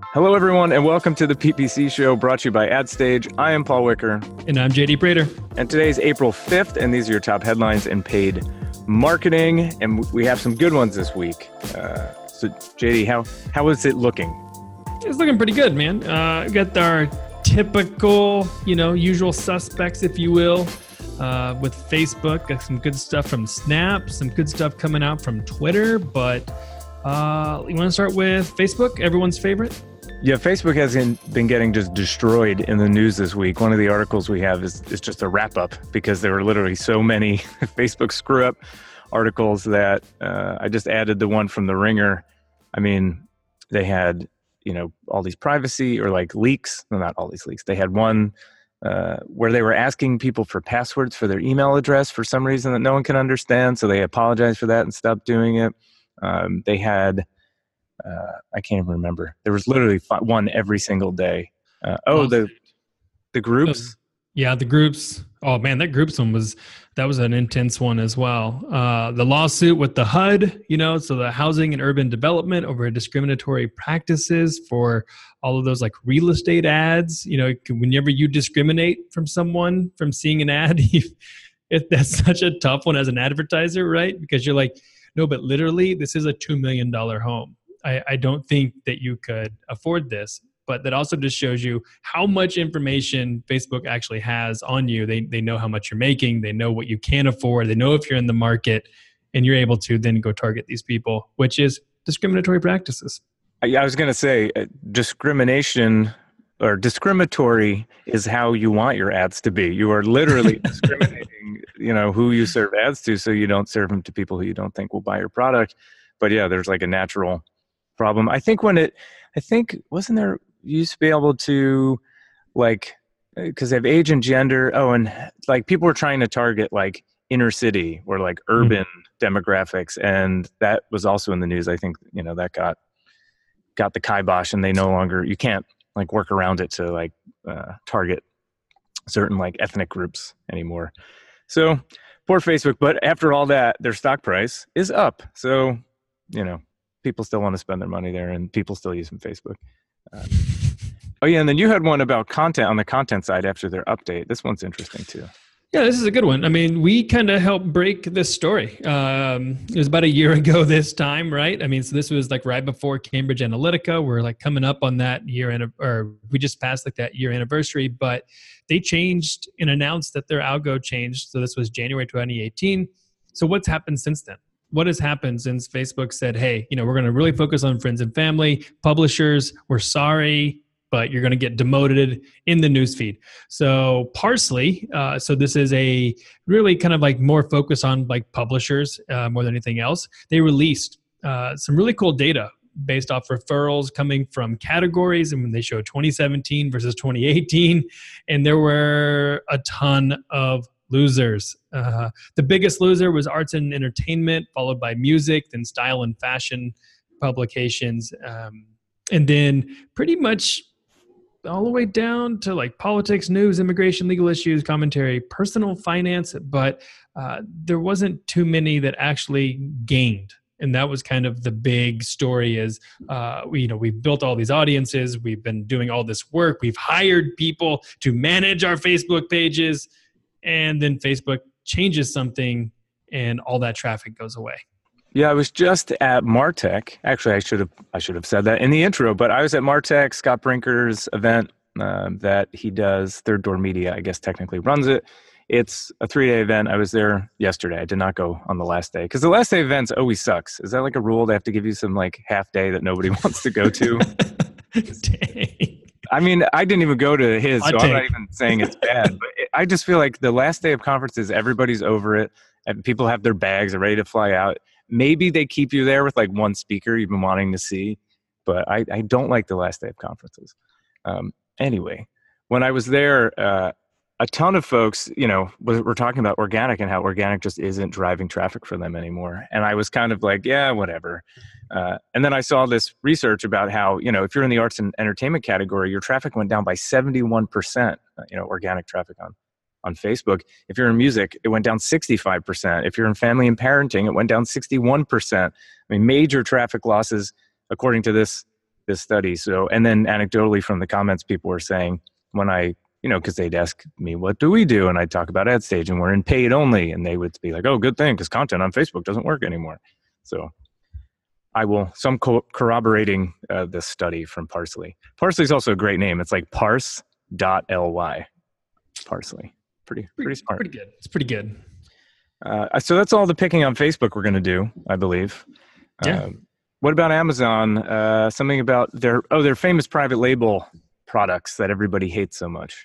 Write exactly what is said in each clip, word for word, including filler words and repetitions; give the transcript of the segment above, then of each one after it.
Hello, everyone, and welcome to the P P C Show brought to you by AdStage. I am Paul Wicker. And I'm J D Prater. And today is April fifth, and these are your top headlines in paid marketing. And we have some good ones this week. Uh, so, J D, how, how is it looking? It's looking pretty good, man. Uh, we got our typical, you know, usual suspects, if you will, uh, with Facebook. Got some good stuff from Snap, some good stuff coming out from Twitter. But uh, you want to start with Facebook, everyone's favorite? Yeah, Facebook has been getting just destroyed in the news this week. One of the articles we have is, is just a wrap-up because there were literally so many Facebook screw-up articles that uh, I just added the one from The Ringer. I mean, they had, you know, all these privacy or like leaks. No, not all these leaks. They had one uh, where they were asking people for passwords for their email address for some reason that no one can understand. So they apologized for that and stopped doing it. Um, they had... Uh, I can't even remember. There was literally one every single day. Uh, oh, the the groups. Yeah, the groups. Oh man, that groups one was that was an intense one as well. Uh, the lawsuit with the H U D, you know, so the Housing and Urban Development over discriminatory practices for all of those like real estate ads. You know, whenever you discriminate from someone from seeing an ad, if that's such a tough one as an advertiser, right? Because you're like, no, but literally, this is a two million dollar home. I, I don't think that you could afford this, but that also just shows you how much information Facebook actually has on you. They they know how much you're making. They know what you can afford. They know if you're in the market, and you're able to then go target these people, which is discriminatory practices. I, I was going to say uh, discrimination or discriminatory is how you want your ads to be. You are literally discriminating, you know, who you serve ads to, so you don't serve them to people who you don't think will buy your product. But yeah, there's like a natural problem. I think when it, I think, wasn't there, you used to be able to like, because they have age and gender. Oh, and like people were trying to target like inner city or like urban mm-hmm. demographics. And that was also in the news. I think, you know, that got, got the kibosh and they no longer, you can't like work around it to like uh, target certain like ethnic groups anymore. So poor Facebook, but after all that, their stock price is up. So, you know, people still want to spend their money there and people still using Facebook. Uh, oh, yeah. And then you had one about content on the content side after their update. This one's interesting, too. Yeah, this is a good one. I mean, we kind of helped break this story. Um, it was about a year ago this time, right? I mean, so this was like right before Cambridge Analytica. We're like coming up on that year, and or we just passed like that year anniversary, but they changed and announced that their algo changed. So this was January twenty eighteen. So what's happened since then? What has happened since Facebook said, hey, you know, we're going to really focus on friends and family, publishers, we're sorry, but you're going to get demoted in the newsfeed. So Parsley, uh, so this is a really kind of like more focus on like publishers uh, more than anything else. They released uh, some really cool data based off referrals coming from categories, and when they showed twenty seventeen versus twenty eighteen, and there were a ton of losers. Uh, the biggest loser was arts and entertainment, followed by music, then style and fashion publications. Um, and then pretty much all the way down to like politics, news, immigration, legal issues, commentary, personal finance. But uh, there wasn't too many that actually gained. And that was kind of the big story is, uh, we, you know, we've built all these audiences. We've been doing all this work. We've hired people to manage our Facebook pages. And then Facebook changes something and all that traffic goes away. Yeah, I was just at Martech. Actually, I should have I should have said that in the intro, but I was at Martech, Scott Brinker's event uh, that he does. Third Door Media, I guess, technically runs it. It's a three-day event. I was there yesterday. I did not go on the last day because the last day events always sucks. Is that like a rule? They have to give you some like half day that nobody wants to go to? Dang. I mean, I didn't even go to his, Hot so take. I'm not even saying it's bad. But it, I just feel like the last day of conferences, everybody's over it, and people have their bags, are ready to fly out. Maybe they keep you there with like one speaker you've been wanting to see, but I, I don't like the last day of conferences. Um, anyway, when I was there, uh, a ton of folks, you know, were talking about organic and how organic just isn't driving traffic for them anymore. And I was kind of like, yeah, whatever. Uh, and then I saw this research about how, you know, if you're in the arts and entertainment category, your traffic went down by seventy-one percent, you know, organic traffic on, on Facebook. If you're in music, it went down sixty-five percent. If you're in family and parenting, it went down sixty-one percent. I mean, major traffic losses, according to this this study. So, and then anecdotally from the comments, people were saying when I, you know, because they'd ask me, what do we do? And I'd talk about AdStage and we're in paid only. And they would be like, oh, good thing, because content on Facebook doesn't work anymore. So I will, some co- corroborating uh, this study from Parse.ly. Parse.ly is also a great name. It's like parse dot L Y. Parse.ly. Pretty, pretty smart. Pretty good. It's pretty good. Uh, so that's all the picking on Facebook we're going to do, I believe. Yeah. Um, what about Amazon? Uh, something about their, oh, their famous private label products that everybody hates so much.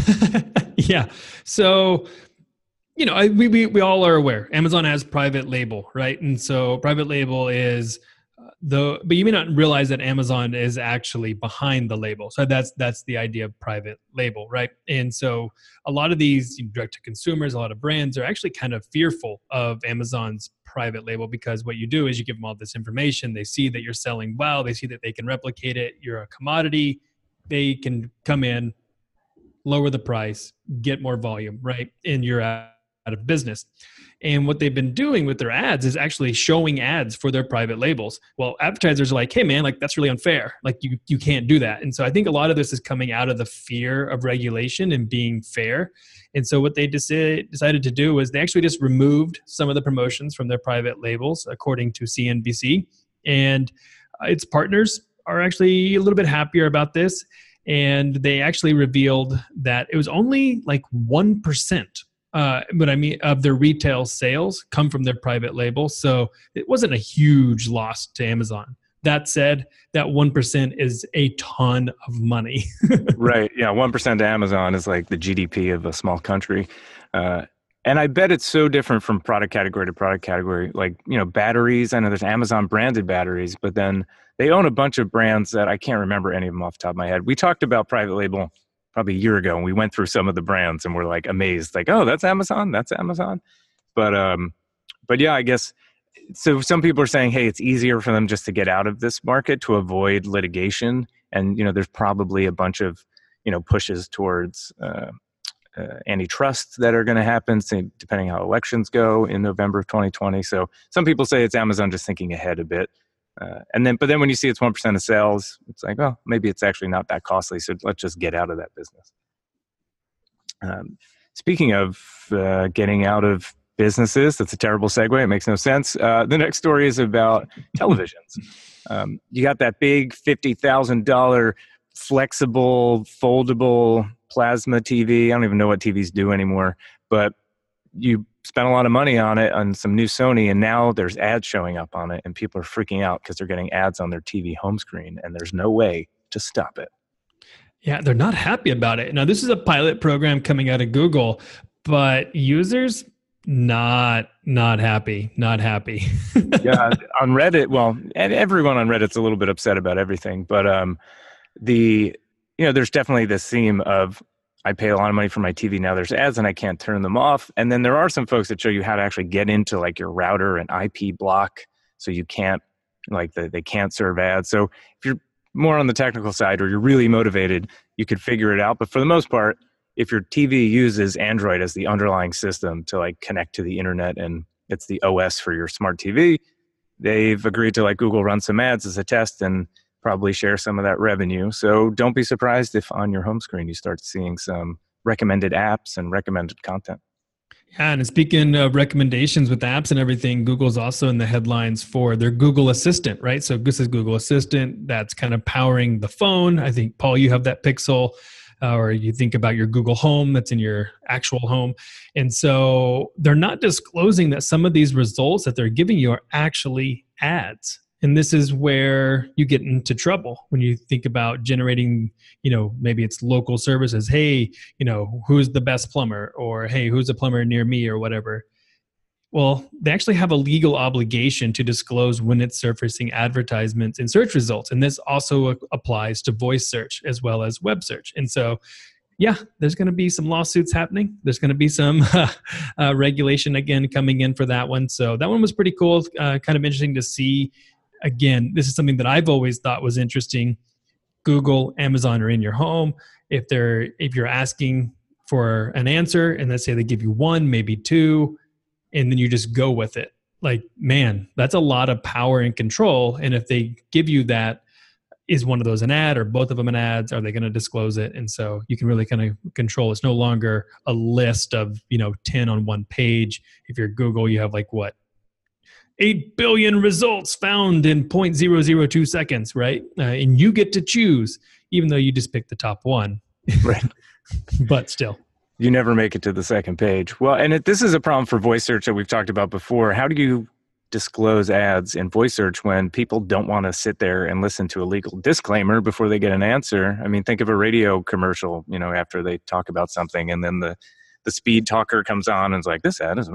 Yeah. So, you know, I, we, we, we all are aware Amazon has private label, right? And so private label is uh, the, but you may not realize that Amazon is actually behind the label. So that's, that's the idea of private label, right? And so a lot of these direct to consumers, a lot of brands are actually kind of fearful of Amazon's private label, because what you do is you give them all this information. They see that you're selling well. They see that they can replicate it. You're a commodity. They can come in, lower the price, get more volume, right? And you're out of business. And what they've been doing with their ads is actually showing ads for their private labels. Well, advertisers are like, hey man, like that's really unfair. Like you, you can't do that. And so I think a lot of this is coming out of the fear of regulation and being fair. And so what they deci- decided to do was they actually just removed some of the promotions from their private labels, according to C N B C. And uh, its partners are actually a little bit happier about this. And they actually revealed that it was only like one percent uh, but I mean, of their retail sales come from their private label. So it wasn't a huge loss to Amazon. That said, that one percent is a ton of money. Right. Yeah. one percent to Amazon is like the G D P of a small country. Uh, and I bet it's so different from product category to product category. Like, you know, batteries, I know there's Amazon branded batteries, but then they own a bunch of brands that I can't remember any of them off the top of my head. We talked about private label probably a year ago, and we went through some of the brands and we're like amazed, like, oh, that's Amazon, that's Amazon. But, um, but yeah, I guess, so some people are saying, hey, it's easier for them just to get out of this market to avoid litigation. And, you know, there's probably a bunch of, you know, pushes towards uh, uh, antitrust that are going to happen, depending how elections go in November of twenty twenty. So some people say it's Amazon just thinking ahead a bit. Uh, and then, but then when you see it's one percent of sales, it's like, well, maybe it's actually not that costly. So let's just get out of that business. Um, speaking of uh, getting out of businesses, that's a terrible segue. It makes no sense. Uh, the next story is about televisions. Um, you got that big fifty thousand dollars flexible, foldable plasma T V. I don't even know what T Vs do anymore, but you spent a lot of money on it on some new Sony, and now there's ads showing up on it, and people are freaking out because they're getting ads on their T V home screen, and there's no way to stop it. Yeah, they're not happy about it. Now, this is a pilot program coming out of Google, but users not not happy, not happy. Yeah, on Reddit, well, and everyone on Reddit's a little bit upset about everything, but um, the you know, there's definitely this theme of, I pay a lot of money for my T V. Now there's ads and I can't turn them off. And then there are some folks that show you how to actually get into like your router and I P block. So you can't, like the, they can't serve ads. So if you're more on the technical side or you're really motivated, you could figure it out. But for the most part, if your T V uses Android as the underlying system to like connect to the internet and it's the O S for your smart T V, they've agreed to like Google run some ads as a test and probably share some of that revenue. So don't be surprised if on your home screen you start seeing some recommended apps and recommended content. Yeah, and speaking of recommendations with apps and everything, Google's also in the headlines for their Google Assistant, right? So this is Google Assistant that's kind of powering the phone. I think, Paul, you have that Pixel, uh, or you think about your Google Home that's in your actual home. And so they're not disclosing that some of these results that they're giving you are actually ads. And this is where you get into trouble when you think about generating, you know, maybe it's local services. Hey, you know, who's the best plumber? Or, hey, who's a plumber near me or whatever. Well, they actually have a legal obligation to disclose when it's surfacing advertisements in search results. And this also applies to voice search as well as web search. And so, yeah, there's going to be some lawsuits happening. There's going to be some uh, regulation again coming in for that one. So that one was pretty cool, uh, kind of interesting to see. Again, this is something that I've always thought was interesting. Google, Amazon are in your home. If they're if you're asking for an answer and let's say they give you one, maybe two, and then you just go with it. Like, man, that's a lot of power and control. And if they give you that, is one of those an ad or both of them an ads? Are they going to disclose it? And so you can really kind of control. It's no longer a list of, you know, ten on one page. If you're Google, you have like what? eight billion results found in zero point zero zero two seconds, right? Uh, and you get to choose, even though you just picked the top one. Right. But still. You never make it to the second page. Well, and it, this is a problem for voice search that we've talked about before. How do you disclose ads in voice search when people don't want to sit there and listen to a legal disclaimer before they get an answer? I mean, think of a radio commercial, you know, after they talk about something and then the, the speed talker comes on and is like, this ad is,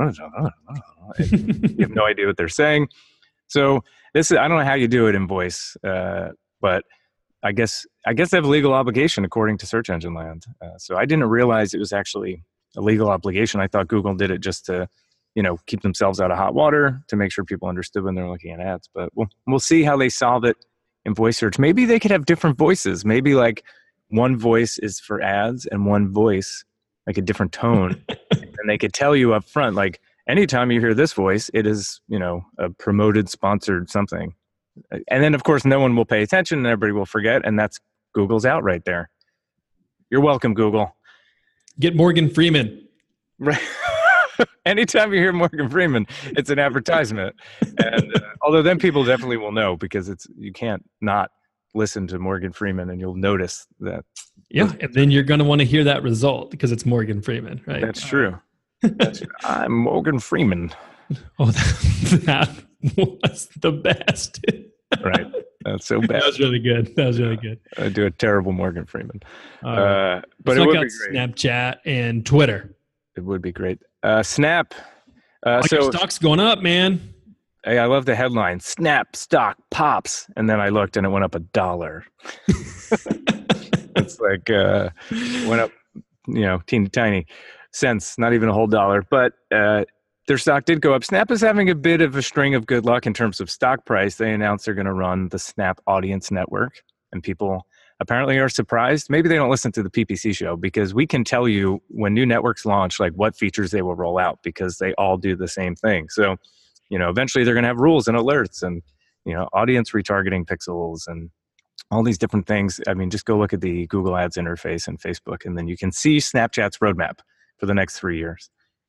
you have no idea what they're saying. So this is, I don't know how you do it in voice, uh, but I guess, I guess they have a legal obligation according to Search Engine Land. Uh, so I didn't realize it was actually a legal obligation. I thought Google did it just to, you know, keep themselves out of hot water, to make sure people understood when they're looking at ads. But we'll, we'll see how they solve it in voice search. Maybe they could have different voices. Maybe like one voice is for ads and one voice, like a different tone. And they could tell you up front, like, anytime you hear this voice, it is, you know, a promoted, sponsored something. And then, of course, no one will pay attention and everybody will forget. And that's Google's out right there. You're welcome, Google. Get Morgan Freeman. Right. Anytime you hear Morgan Freeman, it's an advertisement. And uh, although then people definitely will know, because it's, you can't not listen to Morgan Freeman and you'll notice that. Yeah. And then you're going to want to hear that result because it's Morgan Freeman, right? That's true. That's true. I'm Morgan Freeman. Oh, that, that was the best. Right. That's so bad. That was really good. That was really good. I do a terrible Morgan Freeman. Uh, uh, but it would be great. Snapchat and Twitter. It would be great. Uh, Snap. Uh, oh, so your stock's going up, man. Hey, I love the headline. Snap stock pops. And then I looked and it went up a dollar. It's like, uh, went up, you know, teeny tiny cents, not even a whole dollar. But uh, their stock did go up. Snap is having a bit of a string of good luck in terms of stock price. They announced they're going to run the Snap Audience Network, and people apparently are surprised. Maybe they don't listen to the P P C show, because we can tell you when new networks launch, like what features they will roll out, because they all do the same thing. So, you know, eventually they're going to have rules and alerts and, you know, audience retargeting pixels and all these different things. I mean, just go look at the Google Ads interface and Facebook, and then you can see Snapchat's roadmap for the next three years.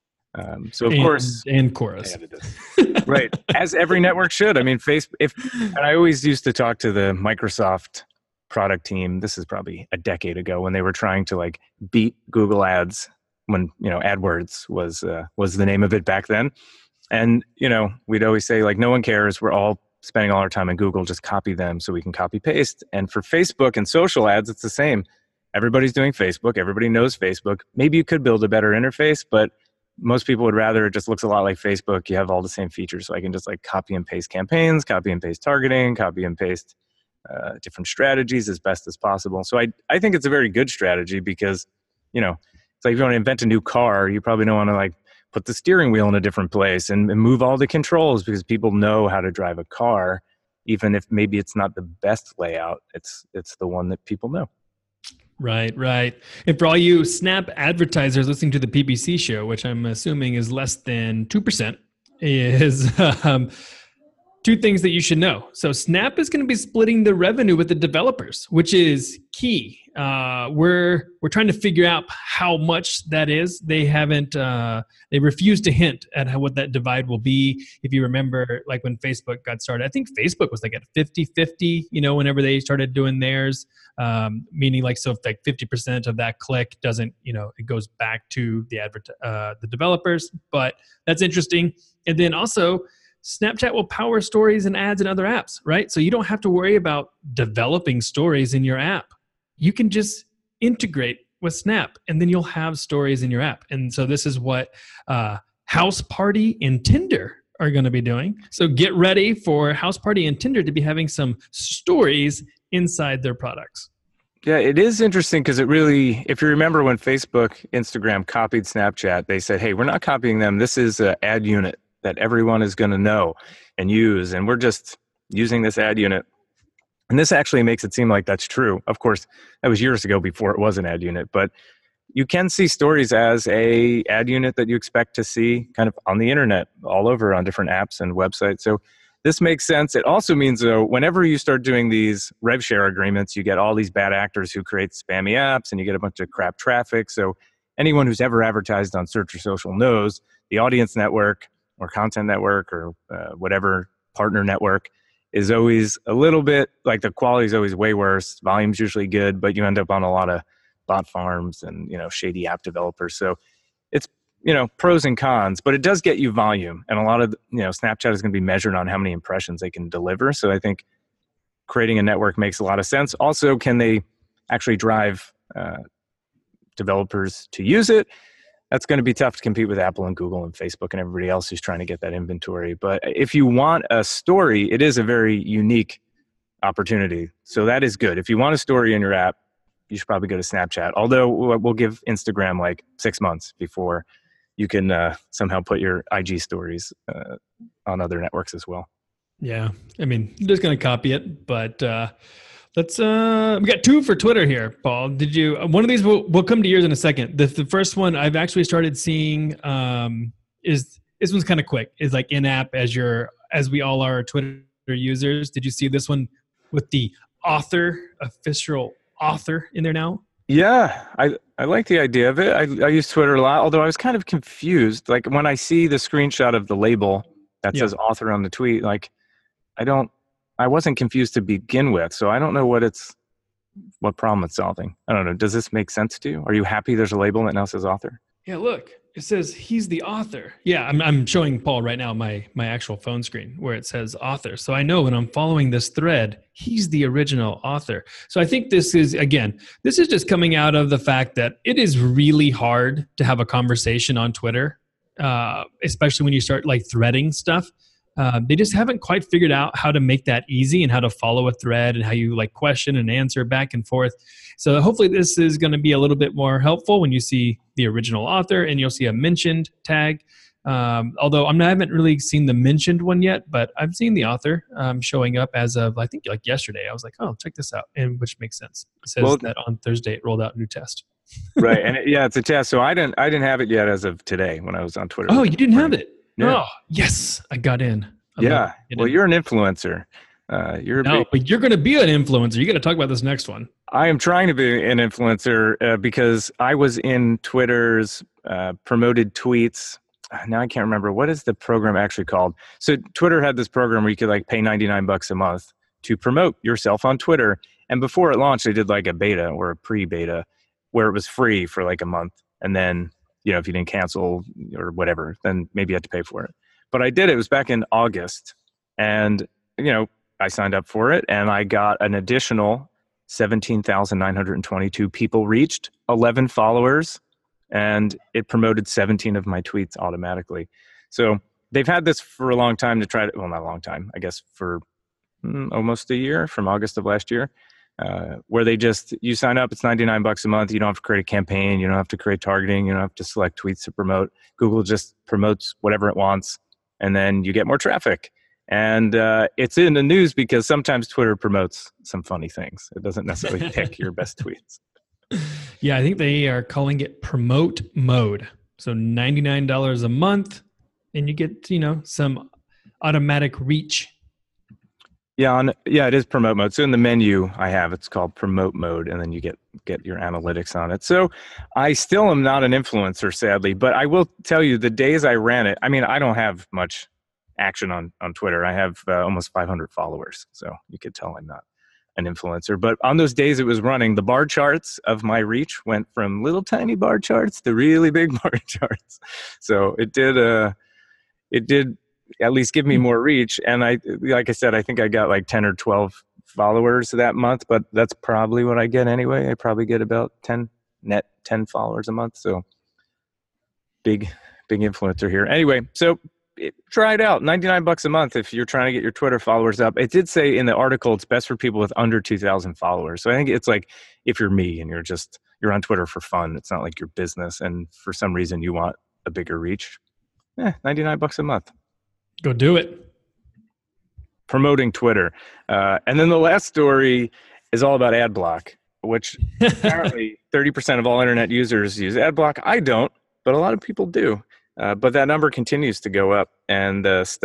Um, so of and, course, and Chorus, right, as every network should. I mean, Facebook. If and I always used to talk to the Microsoft product team. This is probably a decade ago, when they were trying to like beat Google Ads, when, you know, AdWords was uh, was the name of it back then. And, you know, we'd always say, like, no one cares. We're all spending all our time in Google. Just copy them so we can copy paste. And for Facebook and social ads, it's the same. Everybody's doing Facebook. Everybody knows Facebook. Maybe you could build a better interface, but most people would rather it just looks a lot like Facebook. You have all the same features. So I can just like copy and paste campaigns, copy and paste targeting, copy and paste uh, different strategies as best as possible. So I, I think it's a very good strategy, because, you know, it's like if you want to invent a new car, you probably don't want to like put the steering wheel in a different place and, and move all the controls, because people know how to drive a car, even if maybe it's not the best layout. It's it's the one that people know. Right, right. And for all you Snap advertisers listening to the P P C show, which I'm assuming is less than two percent, is um, two things that you should know. So Snap is going to be splitting the revenue with the developers, which is key. Uh, we're we're trying to figure out how much that is. They haven't. Uh, they refuse to hint at how, what that divide will be. If you remember, like when Facebook got started, I think Facebook was like at fifty-fifty, you know, whenever they started doing theirs, um, meaning like, so if like fifty percent of that click doesn't, you know, it goes back to the advert, uh, the developers. But that's interesting. And then also, Snapchat will power stories and ads in other apps, right? So you don't have to worry about developing stories in your app. You can just integrate with Snap, and then you'll have stories in your app. And so this is what uh, House Party and Tinder are going to be doing. So get ready for House Party and Tinder to be having some stories inside their products. Yeah, it is interesting, because it really, if you remember when Facebook, Instagram copied Snapchat, they said, hey, we're not copying them. This is an ad unit that everyone is going to know and use, and we're just using this ad unit. And this actually makes it seem like that's true. Of course, that was years ago before it was an ad unit, but you can see stories as a ad unit that you expect to see kind of on the internet, all over on different apps and websites. So this makes sense. It also means, though, whenever you start doing these rev share agreements, you get all these bad actors who create spammy apps and you get a bunch of crap traffic. So anyone who's ever advertised on search or social knows the audience network or content network or uh, whatever partner network is always a little bit, like the quality is always way worse. Volume's usually good, but you end up on a lot of bot farms and, you know, shady app developers. So it's, you know, pros and cons, but it does get you volume. And a lot of, you know, Snapchat is going to be measured on how many impressions they can deliver. So I think creating a network makes a lot of sense. Also, can they actually drive uh, developers to use it? That's going to be tough to compete with Apple and Google and Facebook and everybody else who's trying to get that inventory. But if you want a story, it is a very unique opportunity. So that is good. If you want a story in your app, you should probably go to Snapchat. Although we'll give Instagram like six months before you can uh, somehow put your I G stories uh, on other networks as well. Yeah. I mean, I'm just going to copy it, but uh, let's, uh, we got two for Twitter here, Paul. Did you, one of these, we'll, we'll come to yours in a second. The, the first one I've actually started seeing um, is, this one's kind of quick, is like in-app as your, as we all are Twitter users. Did you see this one with the author, official author in there now? Yeah, I, I like the idea of it. I, I use Twitter a lot, although I was kind of confused. Like when I see the screenshot of the label that Yeah. says author on the tweet, like I don't, I wasn't confused to begin with. So I don't know what it's, what problem it's solving. I don't know. Does this make sense to you? Are you happy there's a label that now says author? Yeah, look, it says he's the author. Yeah, I'm I'm showing Paul right now my my actual phone screen where it says author. So I know when I'm following this thread, he's the original author. So I think this is, again, this is just coming out of the fact that it is really hard to have a conversation on Twitter, uh, especially when you start like threading stuff. Uh, they just haven't quite figured out how to make that easy and how to follow a thread and how you like question and answer back and forth. So hopefully this is going to be a little bit more helpful when you see the original author and you'll see a mentioned tag. Um, although I'm not, I haven't really seen the mentioned one yet, but I've seen the author um, showing up as of, I think like yesterday. I was like, oh, check this out. And which makes sense. It says Well, that on Thursday it rolled out a new test. Right. And it, yeah, it's a test. So I didn't, I didn't have it yet as of today when I was on Twitter. Oh, you didn't have it? Yeah. Oh, yes. I got in. I Yeah. Get Well, in. you're an influencer. Uh, you're a No, big, but you're going to be an influencer. You got to talk about this next one. I am trying to be an influencer uh, because I was in Twitter's uh, promoted tweets. Now I can't remember. What is the program actually called? So Twitter had this program where you could like pay ninety-nine bucks a month to promote yourself on Twitter. And before it launched, they did like a beta or a pre-beta where it was free for like a month. And then, you know, if you didn't cancel or whatever, then maybe you had to pay for it. But I did. It was back in August. And, you know, I signed up for it and I got an additional seventeen thousand nine hundred twenty-two people reached, eleven followers, and it promoted seventeen of my tweets automatically. So they've had this for a long time to try to, well, not a long time, I guess for mm, almost a year, from August of last year, uh, where they just, you sign up, it's ninety-nine bucks a month. You don't have to create a campaign. You don't have to create targeting. You don't have to select tweets to promote. Google just promotes whatever it wants, and then you get more traffic. And uh, it's in the news because sometimes Twitter promotes some funny things. It doesn't necessarily pick your best tweets. Yeah, I think they are calling it promote mode. So ninety-nine dollars a month and you get, you know, some automatic reach. Yeah, on, yeah, it is promote mode. So in the menu I have, it's called promote mode, and then you get, get your analytics on it. So I still am not an influencer, sadly, but I will tell you the days I ran it, I mean, I don't have much action on, on Twitter. I have uh, almost five hundred followers. So you could tell I'm not an influencer. But on those days it was running, the bar charts of my reach went from little tiny bar charts to really big bar charts. So it did, uh, it did at least give me more reach. And I, like I said, I think I got like ten or twelve followers that month, but that's probably what I get anyway. I probably get about ten net, ten followers a month. So big, big influencer here. Anyway, so it, try it out. ninety-nine bucks a month if you're trying to get your Twitter followers up. It did say in the article it's best for people with under two thousand followers. So I think it's like if you're me and you're just, you're on Twitter for fun. It's not like your business. And for some reason you want a bigger reach. Eh, ninety-nine bucks a month. Go do it. Promoting Twitter. Uh, and then the last story is all about ad block, which apparently thirty percent of all internet users use ad block. I don't, but a lot of people do. Uh, but that number continues to go up. And the study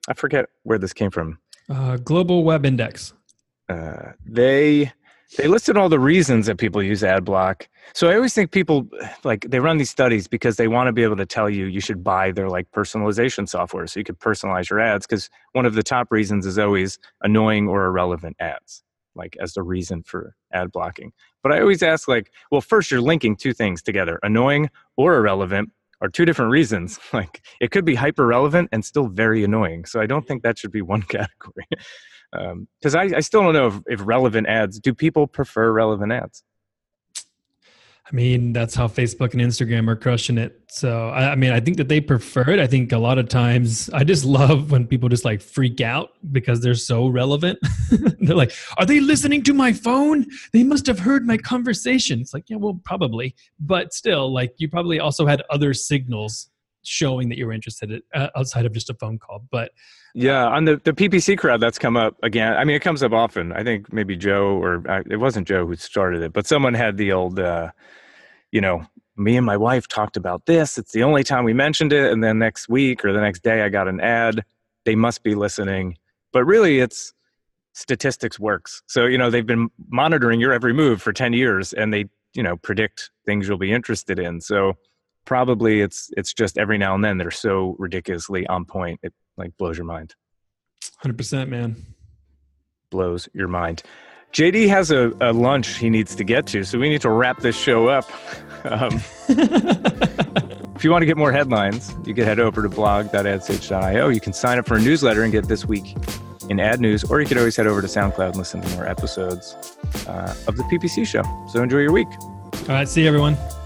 I forget where this came from. Uh, Global Web Index. Uh, they they listed all the reasons that people use ad block. So I always think people like they run these studies because they want to be able to tell you you should buy their like personalization software so you could personalize your ads, because one of the top reasons is always annoying or irrelevant ads, like as the reason for ad blocking. But I always ask like, well, first you're linking two things together. Annoying or irrelevant are two different reasons. Like it could be hyper relevant and still very annoying. So I don't think that should be one category. Because um, I, I still don't know if, if relevant ads, do people prefer relevant ads? I mean, that's how Facebook and Instagram are crushing it. So, I, I mean, I think that they prefer it. I think a lot of times, I just love when people just like freak out because they're so relevant. They're like, are they listening to my phone? They must have heard my conversation. It's like, yeah, well, probably. But still, like you probably also had other signals showing that you were interested in, uh, outside of just a phone call. But yeah, on the, the P P C crowd, that's come up again. I mean, it comes up often. I think maybe Joe or uh, it wasn't Joe who started it, but someone had the old, uh, you know, me and my wife talked about this. It's the only time we mentioned it. And then next week or the next day, I got an ad. They must be listening. But really, it's statistics works. So, you know, they've been monitoring your every move for ten years and they, you know, predict things you'll be interested in. So probably it's it's just every now and then they're so ridiculously on point. It like blows your mind. one hundred percent, man. Blows your mind. J D has a, a lunch he needs to get to, so we need to wrap this show up. Um, if you want to get more headlines, you can head over to blog dot ad sage dot io. You can sign up for a newsletter and get This Week in Ad News, or you could always head over to SoundCloud and listen to more episodes uh, of the P P C show. So enjoy your week. All right, see you, everyone.